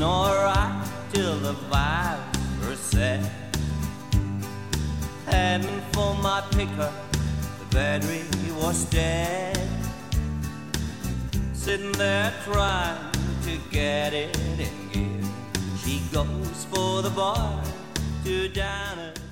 alright till the vibes were set. Heading for my pickup, the battery was dead. Sitting there trying to get it in gear. She goes for the bar to dine